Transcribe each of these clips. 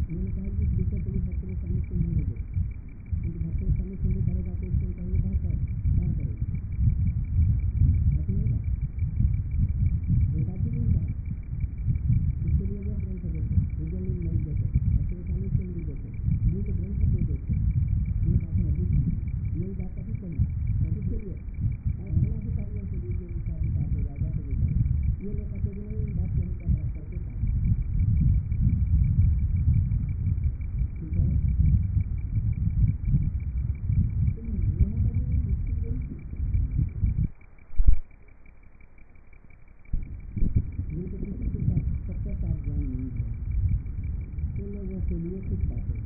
उन्होंने कहा कि इस विषय के लिए भक्तों स्वामी सिंह नहीं होगा, क्योंकि भक्तों स्वामी सिंह करेगा तो उसको कहेंगे कहाँ करेगा, ऐसा नहीं होगा। एक आदमी नहीं कहा, इसके लिए वो ग्रंथ देते, विजयलिंग नहीं देते, भक्तों स्वामी सिंह भी देते, ये तो ग्रंथ को देते, ये बातें अभी यही बात अभी कही, और इसके लिए अधिकारियों के लिए जो विचार हो जाएगा तो ये लोग कहते हैं नहीं बात यही का बात करके पास ठीक है। तो यहाँ पर भी इसकी यही चीज जिनको किसी के साथ सत्याचार ज्ञान नहीं है तो लोगों के लिए कुछ बातें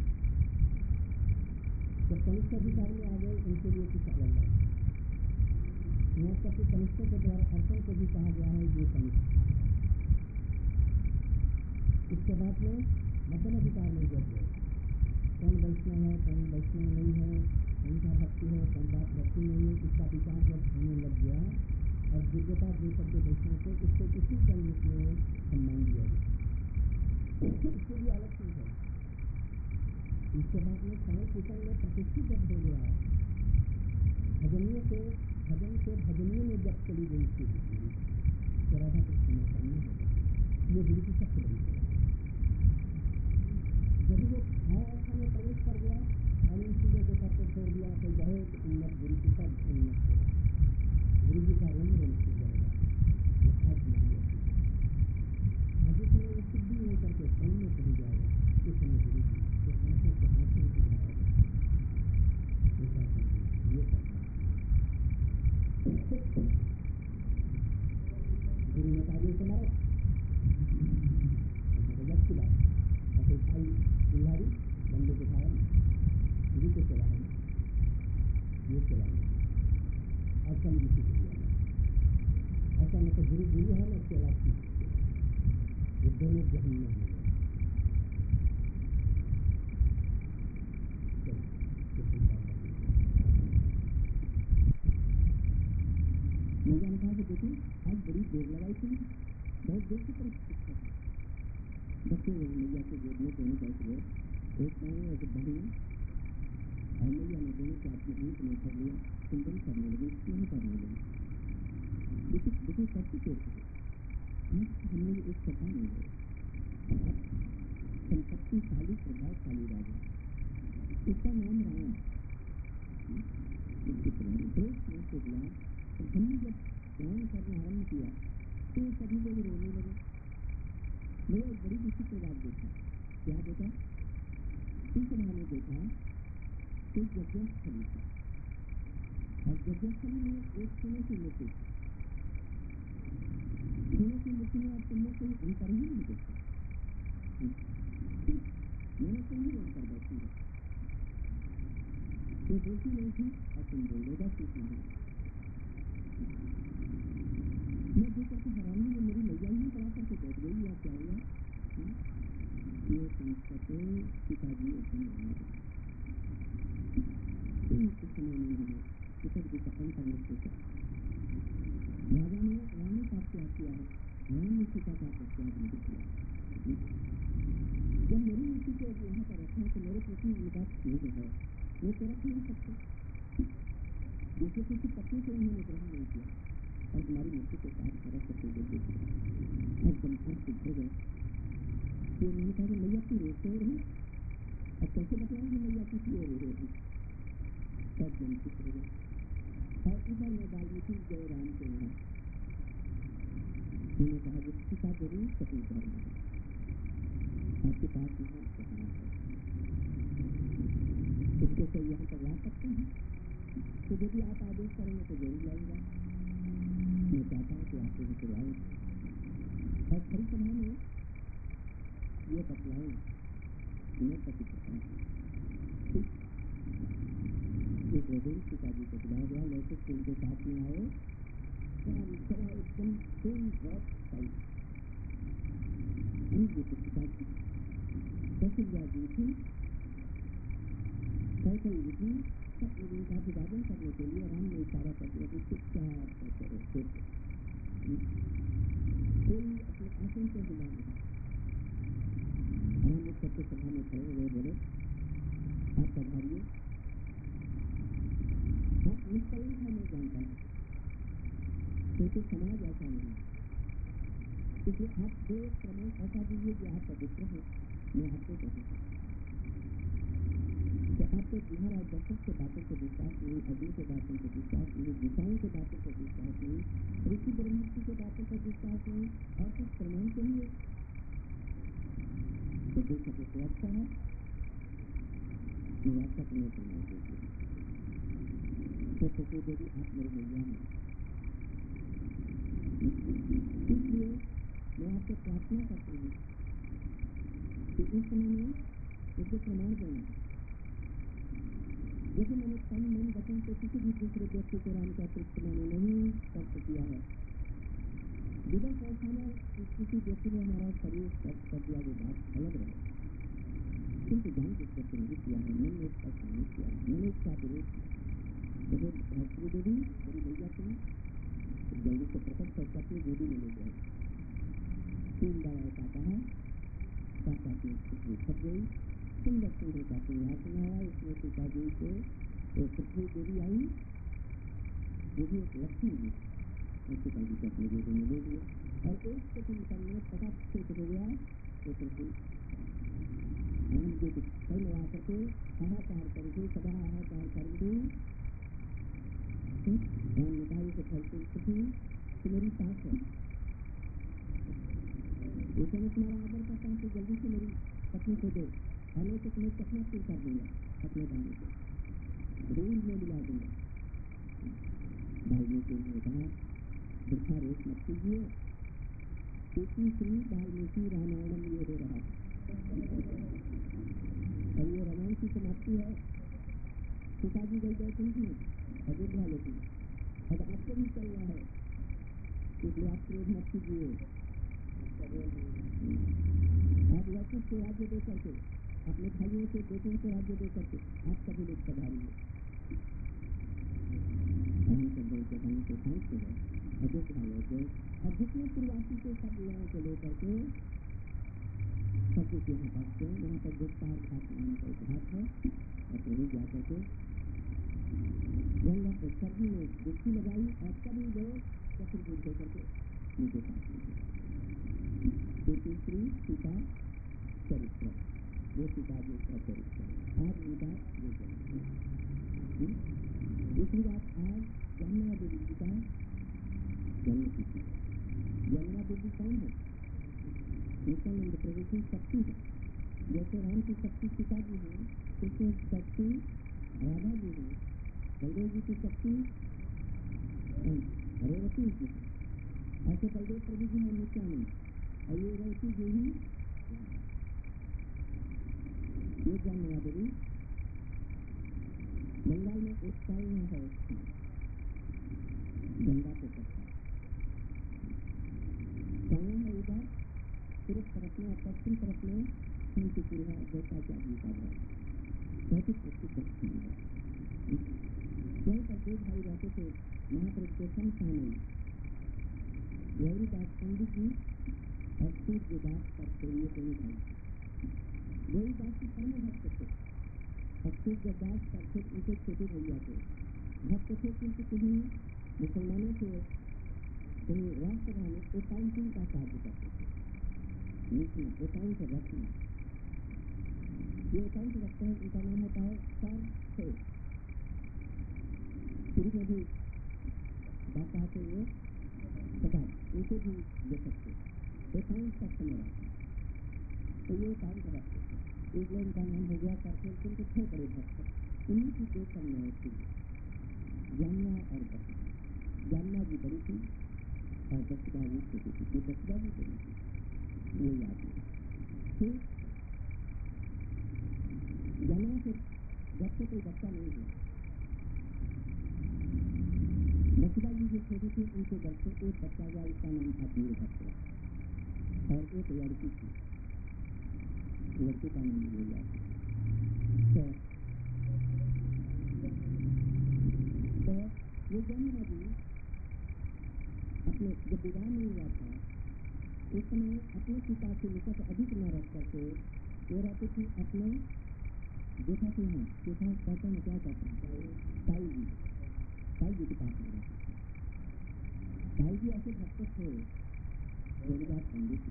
जब कनिष्ठ अधिकार में आ गए उनके लिए कुछ अलग बात है। यहाँ तक कि कनिष्ठों के द्वारा अर्चन को भी कहा गया है ये कनिष्ठ। इसके बाद में मध्यम अधिकार में जब गए कौन वैष्णव है कौन वैष्णव नहीं है, कौन सा भक्ति है कौन बात भक्ति नहीं है, इसका विचार जब होने लग गया और दिव्यता दे करके वैष्णव को उसको किसी कनिष्ठ में सम्मान दिया गया, इसके लिए अलग चीज है। इसके बाद में साई कीर्तन में प्रतिष्ठित जब हो गया भजनियों से भजन से भजनियों में जब चली गई इसकी दृष्टि तो राधा कृष्ण में सामने हो गया। ये गुरु की सबसे बड़ी सेवा। जब वो भाव अवस्था में प्रवेश कर गया और इन चीजों को सबको छोड़ दिया तो बहुत उन्नत गुरु की सब उन्नत सेवा, गुरु जी का रंग रंग हो जाएगा। ये आज नहीं है, आज इस समय वो सिद्धि होकर के स्वयं में चली जाएगा। इस समय गुरु जी के आंखों से आंसू दिखाएगा, ये करना गुरु ने कहा से मारो गजब की बात। और फिर भाई बिहारी बंदे दिखाया गुरु को सेवा है ये सेवा है ऐसा नहीं किसी को दिया ऐसा न तो गुरु गुरु है न सेवा की, ये दोनों जहन में हो गए। मैंने कहा कि देखिए आज बड़ी देर लगाई थी, बहुत देर की परिस्थिति था, बच्चे मैया के गोद में दोनों बैठ गए, एक पाँव एक बड़ी और मैया ने दोनों को अपने ऊँट में कर लिया, चिंतन करने लगे, स्नेह करने लगे। देखिए सबसे देर हम लोग एक सपा नहीं गए, संपत्तिशाली प्रभावशाली राजा, उसका नाम राम, उसके पुराने दोस्त ने से बुलाया। हमने जब ध्यान करना आरम्भ किया तो सभी लोग रोने लगे। मैंने एक बड़ी विचित्र बात देखी। क्या देखा? इस सभा में देखा तो यज्ञस्थली थी और यज्ञस्थली में एक सोने की मूर्ति, सोने की मूर्ति में आप तुमने कोई अंतर ही नहीं देखा, मैंने कहीं अंतर बैठी है तो देखी नहीं थी और तुम बोलेगा कुछ नहीं। मैं देखकर के हैरानी में मेरी मैया ही पड़ा करके बैठ गई, या क्या हुआ? ये संस्कृत पिताजी अपने समय में हमें पिताजी का अंतर में सोचा राजा ने रानी का त्याग किया है, राम ने सीता का त्याग नहीं किया। जब मेरी नीति को यहाँ पर रखा तो मेरे प्रति उनका स्नेह है, वो तो रख नहीं सकते। जैसे किसी पत्नी से उन्होंने ग्रहण नहीं किया और हमारी मृत्यु के साथ खड़ा करके देते थे और संसार सिद्ध गए। तो उन्होंने कहा कि मैया की रोकते रही, अब कैसे बताएंगे मैया की क्यों रो रही? सब जन चुप हो गए और इधर में वाल्मीकि जय राम के यहाँ उन्होंने कहा कि सीता जरूर स्वतंत्र है, आपके पास यहाँ प्रधान है, उसको कोई यहाँ पर ला सकते हैं, तो यदि आप आदेश करेंगे तो जरूर लाऊंगा। मैं चाहता हूँ कि आप लोगों को लाए और खड़ी सभा में ये बतलाए मैं पति करता हूँ। एक रोदेन पिताजी को बुलाया गया, लौटे फूल के साथ में आए, सारी सभा एकदम फुल बहुत सही पिताजी कौशल्या जी थी, कौशल जी थी, सब लोगों का अभिवादन करने के लिए राम ने इशारा कर दिया कि चुपचाप करो, कोई अपने आसन से हिला नहीं। राम एक सत्य सभा में खड़े हुए बोले, आप पधारिए, आप निष्कलंक है मैं जानता हूँ, क्योंकि समाज ऐसा नहीं, इसलिए आप जो प्रमाण ऐसा दीजिए कि आप पवित्र हैं। मैं आपको कहूँ कि आपको बिहार और दर्शक के बातों से विश्वास नहीं, अग्नि के बातों से विश्वास नहीं, दिशाओं के बातों से विश्वास नहीं, ऋषि ब्रह्मर्षि के बातों से विश्वास नहीं, और कुछ प्रमाण चाहिए तो देखो तो अच्छा है, निवासा तुम्हें प्रमाण देती है। तो सोचो देवी आप मेरे मैया हैं, इसलिए मैं आपसे प्रार्थना करती हूँ कि इस समय में मुझे प्रमाण देना। यदि मैंने तन मन वचन से किसी भी दूसरे व्यक्ति को राम का तृप्त मैंने नहीं स्पर्श किया है, विदेश अवस्था में किसी व्यक्ति ने हमारा शरीर स्पर्श कर दिया, वो बात अलग रहे, किंतु जान स्पर्श नहीं किया है, मन ने स्पर्श नहीं किया है, मैंने इसका विरोध किया। गायत्री देवी मेरी भैया तुम जल्दी से प्रकट करके अपनी गोदी में ले गए। 3 बार ऐसा कहा, काका की पृथ्वी छप गई, सुंदर सुंदर का सिंहासन आया, इसमें सीता जी से पृथ्वी देवी आई, वो भी एक लक्ष्मी जी, और सीता जी को अपनी गोदी में ले लिया, और एक सेकंड में पटाख से हो गया तो पृथ्वी राम जी को कई लगा करके हाहाकार करके सदा हाहाकार करके राम ने कहा कि फलती पृथ्वी तो मेरी सास है, लेकिन मैं तुम्हारा आदर करता हूँ तो जल्दी से मेरी पत्नी को दो, हमें तो तुम्हें चकना चूर कर दूंगा, अपने दाने को रोज में मिला दूंगा। वाल्मीकि ने कहा दुखा रोज मत कीजिए, क्योंकि श्री वाल्मीकि रामायणम ये हो रहा है और ये रामायण की समाप्ति है। पिताजी गई बैठेंगी अयोध्या लेकिन अब आपको भी चलना है, इसलिए आप क्रोध मत कीजिए। आप लौकिक को राज्य दे करके, अपने भाइयों के बेटों को राज्य दे करके आप सभी लोग पधारिए। रामचंद्र के कहने से शांत हो गए, अयोध्या ले गए, और जितने प्रवासी के सब लोगों को लेकर के सब कुछ यहाँ पहुँचते हैं। यहाँ पर गुप्तार घाट नाम का एक घाट है, और वहीं जा करके गंगा को सर्दी में डुबकी लगाई और सभी लोग चतुर्भुज होकर के नीचे साथ लीजिए। तीसरी सीता चरित्र, वो सीता जी का चरित्र आज उनका ये जन्म। दूसरी बात, आज यमुना देवी जी का जन्म तिथि। यमुना देवी कौन है? नित्यानंद प्रभु की शक्ति है। जैसे राम की शक्ति सीता जी है, कृष्ण की शक्ति राधा जी है, बलदेव जी की शक्ति रेवती जी है, ऐसे बलदेव प्रभु जी है नित्यानंद, और ये रेवती जी ही ये जानना देवी। बंगाल में एक साइना है, गंगा के तट पर साइना है, उधर पूर्व तरफ में और पश्चिम तरफ में शांतिपुर है, द्वारकाधी का घर, बहुत ही प्रसिद्ध स्थान है। वहीं पर 2 भाई रहते थे, महाप्रभु के समसामयी गौरीदास पंडित जी और सूर्यदास करते हुए दोनों भाई। गौरीदास की परम भक्त थे और सूर्यदास करते उनके छोटे भैया थे। भक्त थे किंतु कहीं मुसलमानों के कहीं राष्ट्रसभा में अकाउंटिंग का कार्य करते थे, लिखना, अकाउंट रखना। ये अकाउंट रखते हैं, उनका नाम होता है सर से, शुरू में भी बात कहते हुए पता उनको भी ले सकते अकाउंट का समय रहता है, तो ये अकाउंट रखते थे। इसलिए उनका नाम हो गया करके, उनके थे बड़े भक्त। उन्हीं की 2 कन्याएं थी, यमुना और बसुधा। यमुना जी बड़ी थी और बसुधा जी छोटी थी, ये बसुधा जी बड़ी थी, वो याद है। फिर यमुना से जब से कोई बच्चा नहीं हुआ, बसुधा जी जो छोटी थी उनके घर से एक बच्चा हुआ, उसका नाम था वीरभद्र, और एक लड़की थी, लड़की का नाम भूल गया। तो ये यमुना जी अपने जब विवाह नहीं हुआ था उस समय अपने पिता के निकट अधिक न रख करके वो रहते थे अपने देखा तो है देखा कहते हैं क्या कहते हैं ताई जी के पास में रहते थे। ताई जी ऐसे भक्त थे गंगा पंडित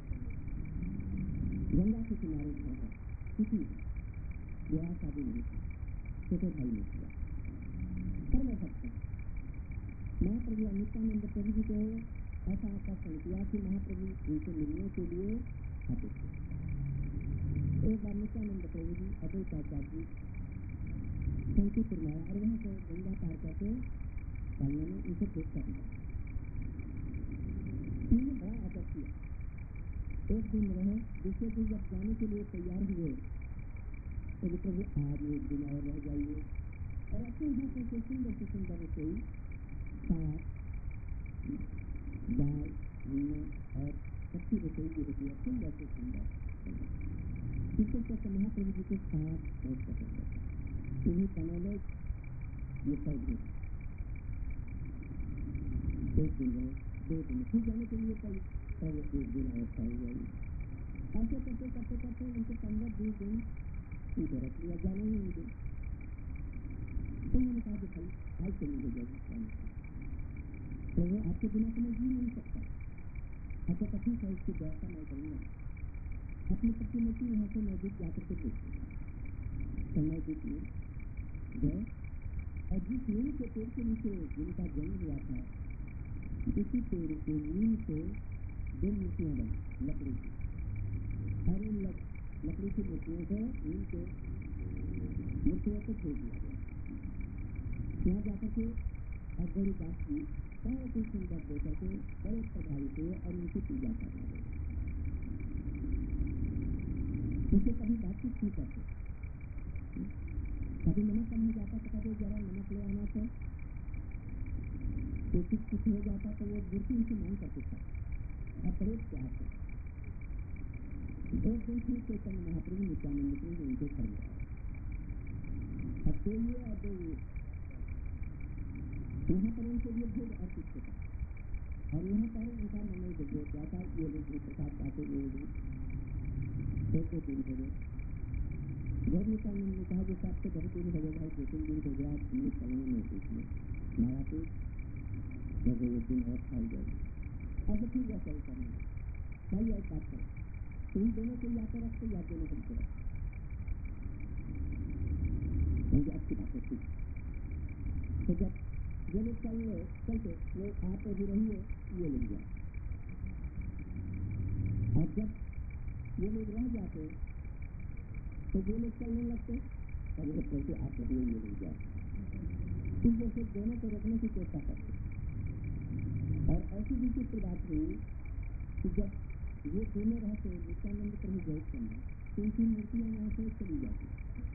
गंगा के किनारे घर है किसी ब्याह शादी नहीं थी छोटे भाई ने किया पर मैं भक्त महाप्रभु नित्यानंद प्रभु जी को ऐसा आकर्षण किया कि महाप्रभु उनसे मिलने के लिए आते थे। एक बार नित्यानंद प्रभु जी अद्वैत आचार्य जी शंकीपुर में आया और वहाँ से गंगा पार करके चलने में उनसे भेंट कर लिया। उन्होंने बड़ा आदर किया। एक दिन रहे दूसरे दिन जब जाने के लिए तैयार हुए तो प्रभु आज एक दिन और रह जाइए और अपने यहाँ कैसे सुंदर रसोई साग दाल अन्न और कच्ची रसोई की होती है सुंदर से सुंदर इससे कहते महाप्रभु जी के साथ बहुत पसंद है उन्हीं बनौले ये पौधे एक दिन रहे 2 दिन फिर जाने के लिए कल तब एक दिन और पड़ जाएगी ऐसे करते करते करते उनके 15-20 दिन उनको रख लिया जाने ही नहीं दे तो उन्होंने कहा कि भाई आज चलेंगे जाएगी तो वो आपके बिना तो मैं जी नहीं सकता। अच्छा तो ठीक है इसकी व्यवस्था मैं करूँगा अपनी प्रतिमूर्ति यहाँ से नजदीक जाकर के देखते तो नजदीक में गए और जिस नीम के पेड़ के नीचे जिनका जन्म हुआ था उसी पेड़ के नीम से 2 मूर्तियाँ बनी लकड़ी की और इन लकड़ी की मूर्तियों को नीम के मूर्तियों को छोड़ दिया गया। यहाँ जाकर के अगड़ी दास जी बहुत ही सुंदर देकर के बड़े प्रभावित हुए और उनकी पूजा करने लगे। उसे कभी बातचीत नहीं करते कभी नमक कम हो जाता तो कभी जरा नमक ले आना तो कुछ हो जाता तो वो मूर्ति उनसे मांग करते थे और बड़े प्यार से एक दिन फिर चैतन्य महाप्रभु नित्यानंद प्रभु उनके घर में आए अब तो ये और दो यहाँ पर उनके लिए भोग अर्पित होता और यहाँ पर उनका मनोज जो जाता ये लोग जो प्रसाद पाते वो लोग 2 दिन हो गए घर नित्यानंद ने कहा जैसे आपसे बहुत दिन हो गए भाई 2-3 दिन हो गया हमने चलने नहीं देखिए माया पे जब एक दिन और खाई जाएगी अब ठीक है चल करने भाई एक बात करो तुम दोनों को या तो रखते या दोनों हमको रखते मुझे अच्छी बात है ठीक तो जब ये लोग चलते लोग आप भी रहिए ये लोग जाए और जब ये लोग रह जाते तो वो लोग चलने लगते और वो कहते आप रहिए ये लोग जाए इस जैसे दोनों को रोकने की चेष्टा करते और ऐसी विचित्र बात हुई कि जब ये दोनों रहते नित्यानंद प्रभु गए करना तो उनकी मूर्तियाँ यहाँ से चली जाती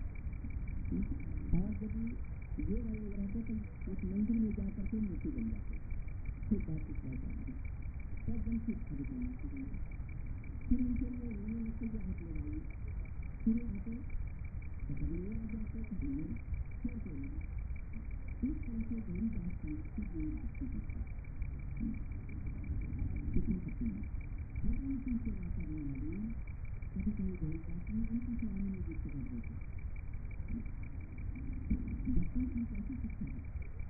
और जब ये रहते तो उस मंदिर में जाकर के मूर्ति बन जाते फिर बात इस तरह जाती तब जन फिर खड़ी करना चाहिए फिर उनके लिए रोने लगते जो हाथ लगाइए फिर आते तो कभी ये आ जाते कभी ये खेलते नहीं इस तरह से गहरी बात की गई भक्ति की कितनी कठिन है पता नहीं किन सेवा करने वाली कभी कभी गहरी बात नहीं उनकी सेवा में नियुक्त कर देते बच्चों की कैसी शिक्षा है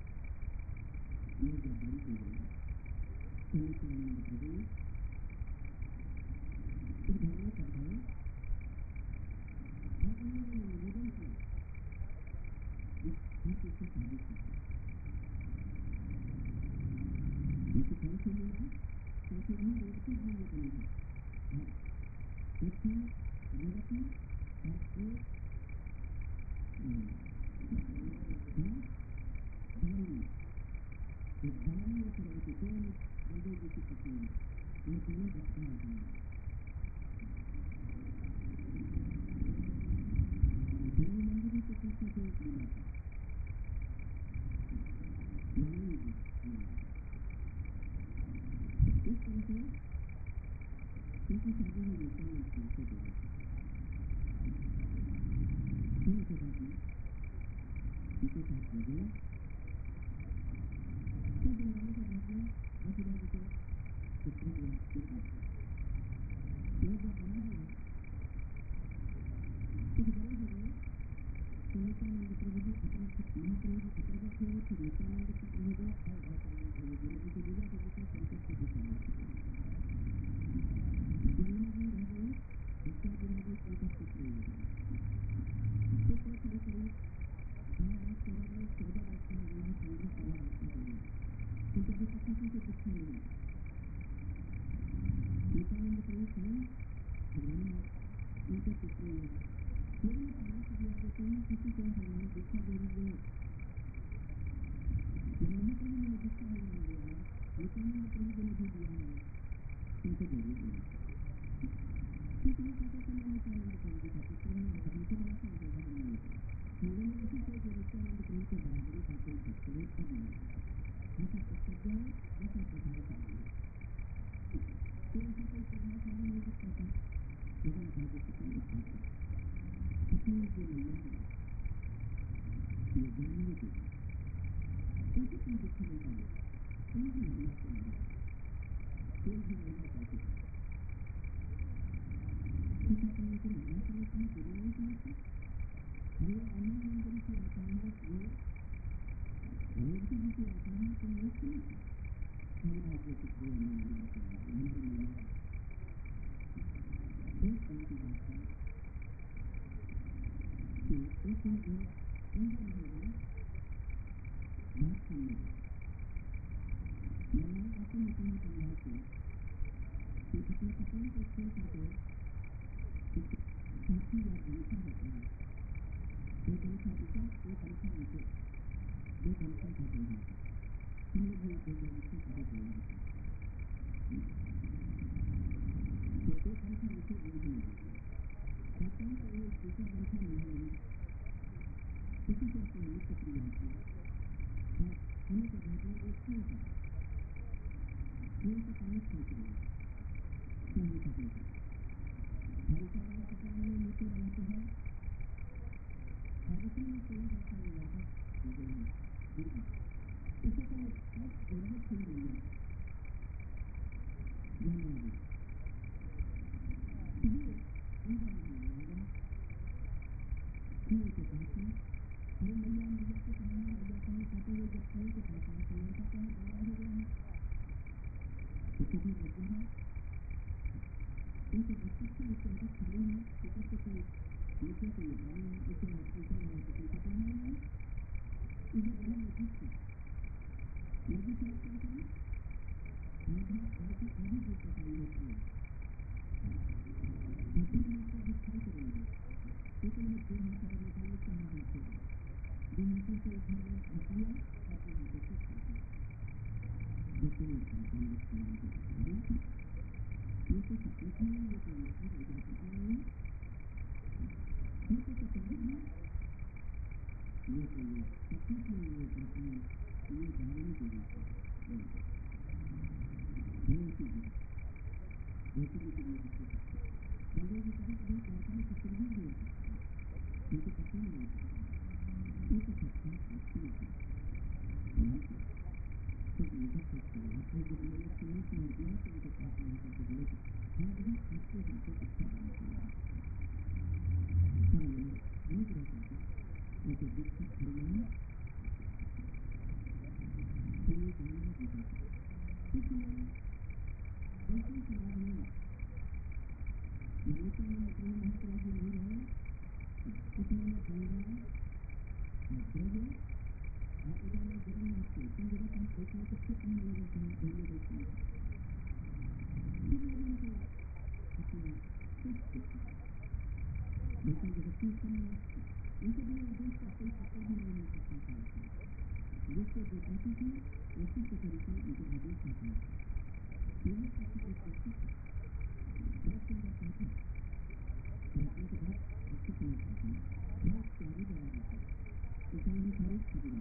ये जब बड़ी हो गई तो नित्यानंद प्रभु इस घर में कर गए और उन्होंने निवेदन किया आप इससे शादी कीजिए इसे कौन सी मिला क्योंकि उन रेवती जी ये बनी है एक थी रेवती और एक दानी एक रेवती दोनों बलदेव जी की पत्नी ये दोनों बच्चा हैं देवी मंदिर के पीछे से एक लीला था मानी जी इस तरह से उनकी शादी में नित्यानंद प्रभु से जोड़े फिर उसके बाद में उनके साथ हो गए फिर बनाने के बाद में वसुधा जी को पुत्र हुआ एक बच्चा ये जब बड़ा हुआ नित्यानंद प्रभु जी अपने महाप्रभु जी प्रकट हुए, फिर नित्यानंद की हो गया और गौतम प्रभु जी ने उनकी विवाह के विषय संकट को दिखाया। यमुना जी रह गई, बच्चा जी रह गई, संकट कुछ नहीं है। फिर तो करीब करीब 14 वर्ष में विवाह कांग्रेस सभा रखा गया, किंतु किसी से दिखा नहीं। नित्यानंद प्रभु स्वयं भगवान उनके पुत्र में लोगों ने परामर्श दिया कि तुम किसी को भगवान दीक्षा दे रहे हो। जब महाप्रभु ने दीक्षा भगवान दिया है, नित्यानंद प्रभु जी ने भी दिया है, तुमको जरूर दिया। क्योंकि वो कहते थे मैं नित्यानंद प्रभु जी का पुत्र हूँ और हमको बड़ा सा होगा बनाने का। हम लोगों ने इसी से जो नित्यानंद प्रभु के बराबरी का कोई भक्त हो तब नहीं ऐसा पुस्तक है, ऐसा प्रभावशाली है। फिर ऐसा कोई प्रभावशाली नहीं दिखता था, लेकिन अपने को कितना दिखता था अपनी जो मैया है ये जानने के लिए उनसे तुम दिखा नहीं पाए, तुम भी महिला से नहीं, कोई भी महिला कैसे है कुछ अपने को महिला समझती है, गुरु नहीं समझती। ये अनिल मंदिर की आता है, ये रेवती जी की आता है, तुम नहीं समझती हमारा जो पुत्र अनिल मंदिर आता है हमारी मैया है। एक तरह की बात है कि एक दिन एक इंद्र रहेगा बात सुनने महिलाएं आती हैं तुम्हें समझा के कि अपने कपड़ों को खोल करके एक साथी या गमछा होता है, एक गमछा ऊपर एक गमछा नीचे, दो गमछा का व्यवहार हम लोग भी एक गमछे का व्यवहार होता है। तो एक गमछा नीचे एक भी नहीं कहते हैं तो एक दूसरा गमछा नहीं, इसी से अपनी नित्य क्रिया होती है। और उन्हीं के बाद में एक फूल का पानी खींच रहे हैं चाहे कपड़े का, और ऊपर वाला कपड़ा में नीचे वाला तो है, और उसी में फूल रखा है वापस लगे हैं उनका इसे तो सब जरूरत फूल नहीं है जाने लगे। ये इंद्र महाराज आ गए फूल के पास में, अरे मैया मैया को कहाँ है, मैया कहाँ कहते हुए जब फूल के पास में तो लड़का तो है बड़ा हो गया है, तो कितनी बच्चे हैं उनके बच्चे से उसके अंदर खाली है, ऊपर से कोई नीचे से ये पानी है, ऊपर वाला तो कोई कपड़ा नहीं है, इधर बड़ी नजीक से नजीक में क्या करें आधा आधी दूर तक आई होती है, लेकिन हम उसको दिखाई करेंगे क्योंकि मैंने दो हाथ और निकाले, चार हाथ से दो हाथों से इधर ढक लिया और दो हाथों से खाते जैसे ये भगवान भगवान को बता रहे थे। ये तो सपने नहीं है, ये तो ऐसी जगह सपना नहीं है, ये तो सपना है, ये तो ये सचमुच में ये कहते हैं ये जानने के लिए ऐसी जगह ऐसी भी कभी हो सकती है। बलदेव जी कभी कभी द्वारका में चित्र भी हुआ करते हैं, उनको पता ही नहीं चलता, ये तो साक्षात भक्ति है। तो उनका सोचते हैं आपने जब मैंने स्वयं से दिया तो उनके पास में आकर के बोले आज भी आपको हमको अच्छा बनना चाहिए, तब मैंने अनुग्रह करके उनके दीक्षा फरमाया तो ये जानना जीता था। उस समय वैष्णव समाज में नित्यानंद प्रभु महाप्रभु जी नहीं रहे, उस समय में गंगा और ब्रज और इधर में जगन्नाथ को तीन जगह पर देखने के क्षेत्र में लोगों को दोनों देखने सब लोगों को अपना सुख देखा, लेकिन जगत की सन्यास थी, उनके बिना देश का कोई पत्थर भी नहीं मिल सकता था। जिसको जो कहती थी उसी के तरीके उनके आदेश होता है। यहाँ तक कि एक व्यक्ति था बहुत सुंदर कहता है, मैं अपने को बहुत अच्छी समझ करता हूँ, बहुत प्यारी जगह रहती है, उसका नाम था रूप खजुरा।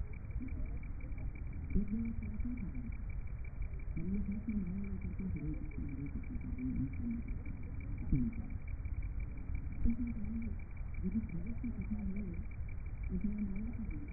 एक दिन सवासन कर रहा था और ये हाथ में माला लेकर के हरे कृष्ण कर रही अनुसरण करता है। उसने कहा यदि भगवत की कथा हो उसमें माला का भी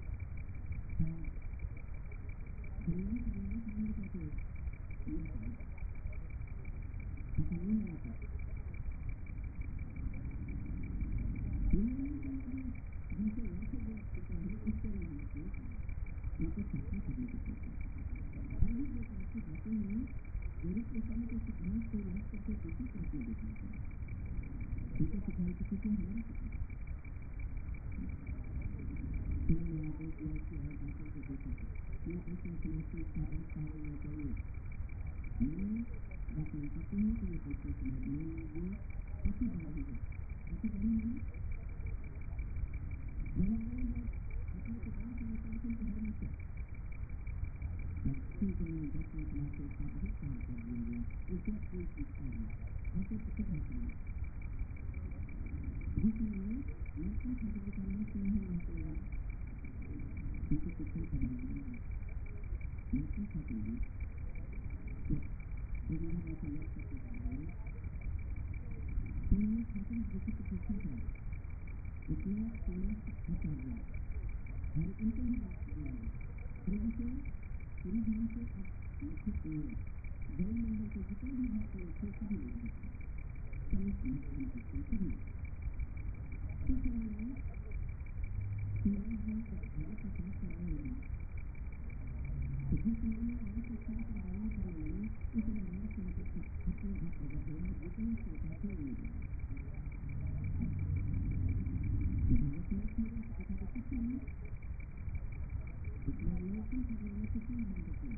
कल्याण करना सामने करके ये बताया ऐसा नहीं होना चाहिए। जिनसे वर्षों वर्ष चुका है उसको नहीं होते उनको साधना करने की कोशिश और भी जो ऐसी बातें हैं मेरे प्रश्न के सिद्धांत को याद करके किसी को अपने देखना चाहिए उनको सिखाई तो किसी हमारा सिखाई मैंने आप एक लाइफ की और बातों को देखा मैं ऐसे समझती इसका बात होना चाहिए मैं बातें करती हूँ कि ये कैसे समाज में ये काफी बारी है काफी बारी है अपने किताब समझता है कि हर मुझसे ठीक है मैं 10 मिनट समाज से इसका बहुत काम कर दिया इससे कोई चीज कर रहा ऐसे कुछ भाषा में जिसमें लड़का खबर का लक्ष्य नहीं रहते हैं उनसे शिक्षा का मामला है लड़का खबर परिवार ऐसे लड़ सकते हैं उन्होंने छात्र जिसे परीक्षा करा इसमें 16 आचार्य और उनको ही बात करना है प्रभु से पूरी ध्यान से अब लिखित हुए जैन मंडल के जितने भी भक्त थे सभी लोग सभी सभी इस समय में शिवराज जी जब भारत का साथ कर रहे हैं तो जिस समय में भारत का साथ आंदोलन करने लगे उस समय राज के अंदर अपने घर प्रकट हो रहा जितने श्रोता थे उन्हें भारत में मेरे ऐसा तो कुछ नहीं इसलिए लड़की खबर में किसी ध्यान रखना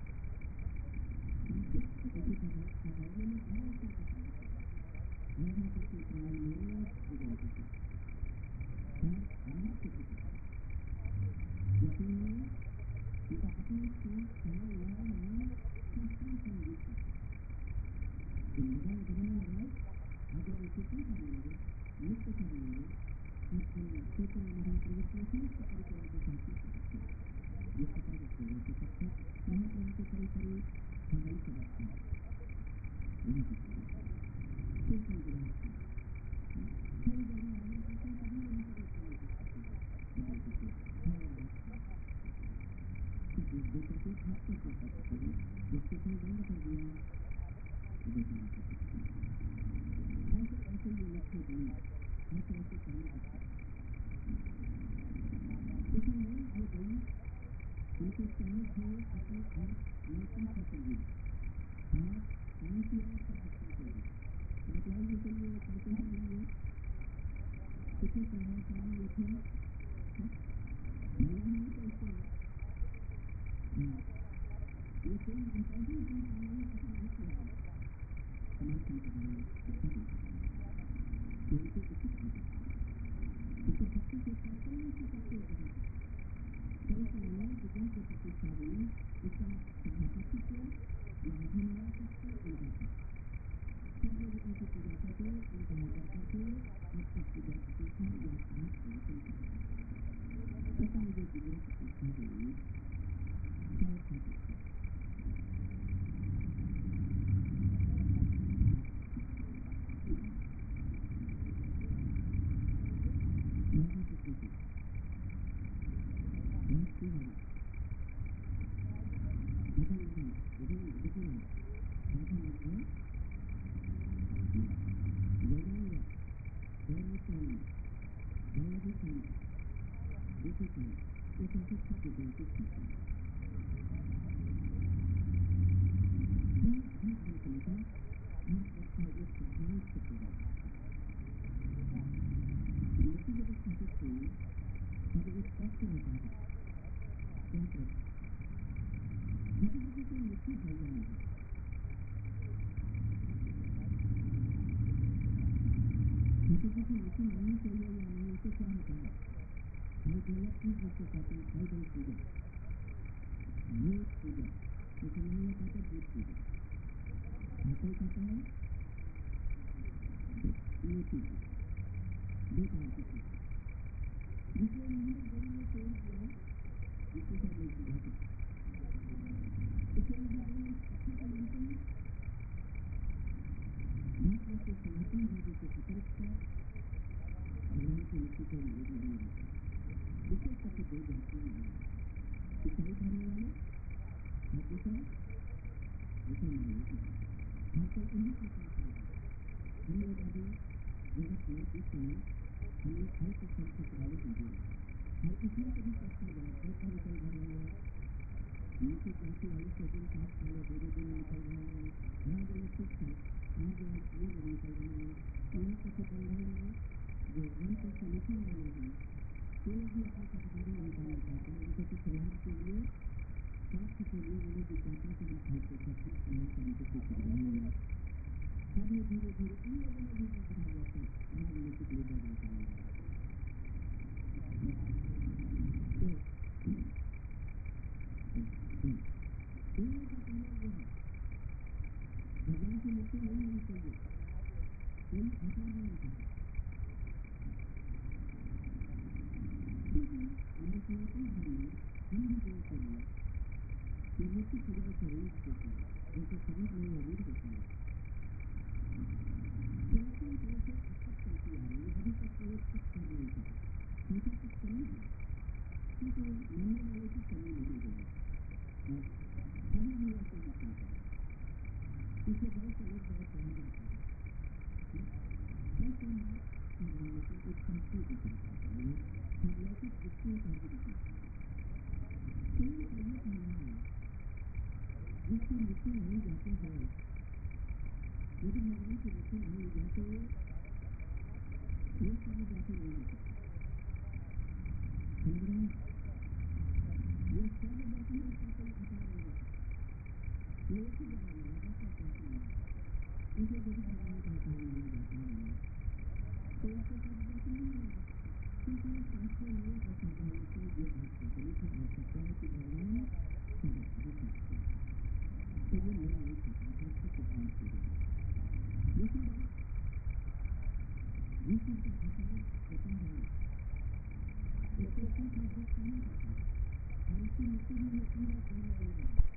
ऐसे खबरों में बहुत से राधा कृष्ण प्रेम में विजय करते और राम के पिता इसलिए पिता अपने से समय लड़ा में शास्त्रीय संगीत का जो मजा बदलने लगा अगर वो कीर्तन करने लगे नृत्य करने लगे अपने क्षेत्र में महाप्रभु की समस्त परिक्रमा के साथ ये पता रखते हैं कि तब तक महाप्रभु के करीब करीब 2.5 वर्ष था वहीं तक फिर कोई गिरावट था थोड़ी देर में आगे आते सभी वहीं पर एक समय तक बदल चुके देखा कि आपको क्या पता चली जिसको कोई बंद कर दिया देखा ऐसे ऐसे ये लक्ष्य बने ऐसे ऐसे काम करते इसलिए ये गई उनके चांद थे अपने आप लड़का ठाकुर जी आप शांति और प्रार्थना करिए बतलाइए चलिए कैसे हैं ये कितने प्रभावशाली ये थे मालूम नहीं कैसे लेकिन उनका भी संसार में पता नहीं चला समर्थन करने अच्छा नहीं उनको उचित आदत उसे भक्ति के शास्त्रों से सबसे अधिक कई समय विजय के प्रतिष्ठावी उसका सभापतित्व या अभिनवापत्व उनका था सब लोग उनकी पूजा करते उनका आदर करते और सब पूजा प्रतिष्ठा या साथ प्रवचन करते उसका जो विजय प्रतिष्ठावी सौ ठाकुर थे राधा कृष्ण जी राष्ट्रीय राधा नाम देखिए ना राधा नाम वेदांग गौरवस्वामी बालाजी स्वामी गोपी स्वामी ये संख्या 36 है धन धन संख्या हर अवस्था एक सिद्धांत से पूरा मूर्ति जब स्थापित हुई तब एक प्रश्न होता है क्या प्रश्न किसी किसी की मृत्यु हो या नहीं किसी की मृत्यु होनी चाहिए या नहीं इससे क्या होता है भाई गोलक की जिसको कहते हैं आइडल पूजा भूत पूजा मुसलमानों कहते हैं भूत पूजा और कोई कहता है मूर्ति पूजा दो तरह की पूजा जिसमें मोहम्मद गरी ने पेश किया जिसको सब लोग पूजा करते हैं इससे मोहम्मद गरी इस तथ्य को मानते हैं महात्मा के सनातन हिंदू के अतिरिक्त भगवान की मृत्यु को विरोध नहीं होता विशेष करके दो जातियां नहीं ईसाई धर्म वाले और दूसरा मुसलमान लोग आजकल उन्हीं के साथ चल रहा है हम लोग अभी जगत में इस समय हमें अल्पसंख्यक वाले हिंदू और इसमें कभी चर्चा बहुत निकल रहे हैं नीचे क्लासी वाले सेकंड क्लास वाले धीरे निकल रहे हैं राजनीतिक राजनीतिक निकल रहे हैं यहाँ प्रतिबंधों में जो उनके समिति वाले हैं वो लोग भी अपनी प्रतिबंध निकालना चाहते हैं उनके कुछ लाभ के लिए स्वास्थ्य के लिए वो लोग चाहते हैं कि हम अल्पसंख्यक नहीं साइंटिफिक नहीं अब ये धीरे धीरे इन लोगों ने भी देखा जैसे राजनीतिक लीडर निकाल रहा है इन का कहना ये है भगवान की मृत्यु नहीं होनी चाहिए कोई आचार नहीं चाहिए क्योंकि हमारे सनातन धर्म में हम भी जो करें कि मृत्यु पूजा शरीर होती है जैसे शांत नहीं है वीर होता है प्राचीन काल से अब तक चलती आ रही है अभी तक कोई कुछ कर नहीं सका ऐसा कुछ कमी है क्योंकि मानने वाले की कमी नहीं होगी और अभी भी ऐसे ही चलता है इससे बहुत से लोग बहुत कहा जाता है ऐसा है राजनीति एक शास्त्रीय विचार करता है सामाजिक दृष्टि का भी विचार करता है ये कहना है जिसकी मृत्यु नहीं जाती है यदि भगवान की मृत्यु नहीं जाती वो सारी जाति नहीं हो सकती समझ रहे हैं ये सब जाति में इसका कोई आचार नहीं हो सकता ये एक ही जगह में है ऐसा जाति नहीं है इसे यदि भगवान का आचार नहीं जाता है तो इससे सब जाति नहीं होगा क्योंकि शास्त्रों में और साधारण से ये बात प्रचलित है और सत्य है कि भगवान सर्वत्र व्याप्त है तो ये नहीं सकता ऐसा सिद्धांत हो गया दूसरी बात जिस चीज का आचार होता है उसको ठीक है दुख नहीं होता और उसकी मृत्यु भी होती है कहीं ना कहीं